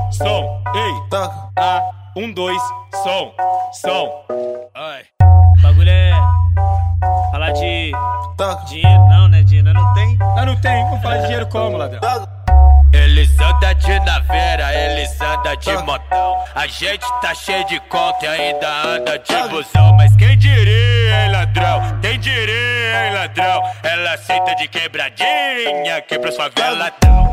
som, ei, Toca. A, 1, 2, som, som. Ai. O bagulho é falar de Toca. dinheiro, não, né? Dinheiro não tem. Não tem, vamos falar de dinheiro como, ladrão? Eles andam de naveira, eles andam de montão. A gente tá cheio de conta e ainda anda de busão. Mas quem diria, hein, ladrão? Quem diria, hein, ladrão? Ela aceita de quebradinha aqui pras favelas.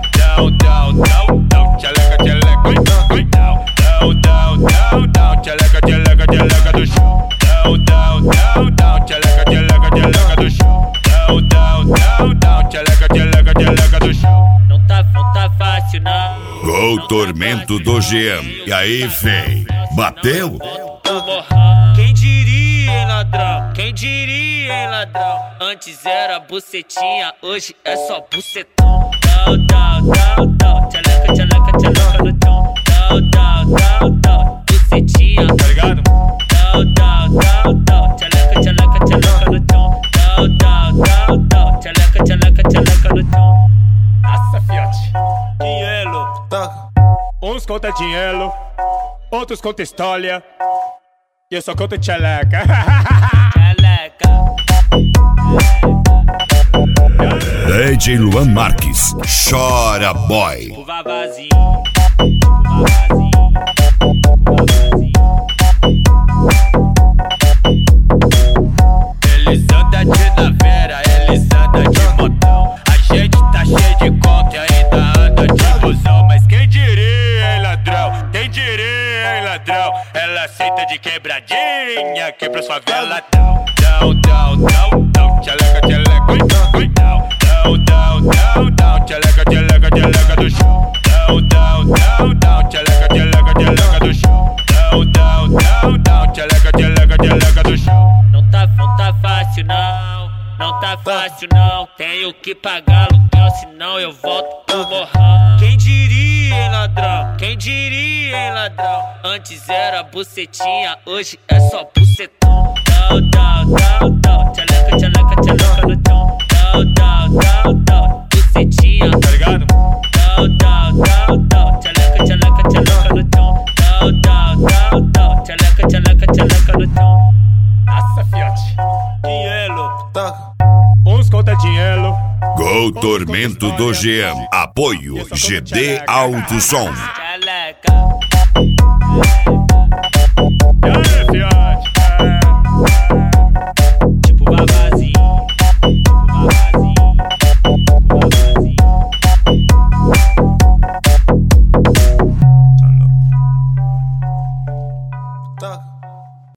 Dão, tcheleca, tcheleca, oi, dão, tcheleca, tcheleca, tcheleca do chão. Dão, tcheleca, tcheleca, tcheleca do chão. Dão, tcheleca, tcheleca, tcheleca do chão. Não tá fácil, não. Gol Tormento do GM. E aí, fei? Bateu? Quem diria, hein, ladrão? Quem diria, hein, ladrão? Antes era bucetinha, hoje é só bucetão. Dão, tcheleca, tcheleca, tcheleca no chão. Dão, bucetinha, Tá ligado? Dão, tcheleca, tcheleca, tcheleca no chão. Dão, tcheleca, tcheleca, tcheleca no chão. Nossa, fiote. Dinheiro. Toca. Uns conta dinheiro, outros conta história. E eu só conto tcheleca. Tcheleca. DJ Luan Marques. Chora, boy. O vavazinho. Eles andam de naveira, eles andam de montão. A gente tá cheio de conta e ainda anda de busão. Mas quem diria, hein, ladrão? Quem diria, hein, ladrão? Ela aceita de quebradinha aqui pras favelas. Dão, tcheleca, tcheleca, oi, dão, tcheleca, tcheleca, tcheleca do chão. Dão, tcheleca, tcheleca, tcheleca do chão. Dão, tcheleca, tcheleca, tcheleca do chão. Não tá fácil, não. Não tá fácil, não. Tenho que pagar aluguel, senão eu volto pro morrão. Quem diria, hein, ladrão? Quem diria, hein, ladrão? Antes era bucetinha, hoje é só bucetão. Dão, tcheleca, tcheleca, tcheleca no chão. Dão, bucetinha, Tá ligado? Dão, tcheleca, tcheleca, tcheleca no chão. Dão, tcheleca, tcheleca, tcheleca no chão. Nossa, fiote. Dinheiro. Toca. Uns conta dinheiro. Gol Tormento do GM. Apoio GD Alto Som. Tcheleca. E aí, fiote? Tipo vavazinho. Toca.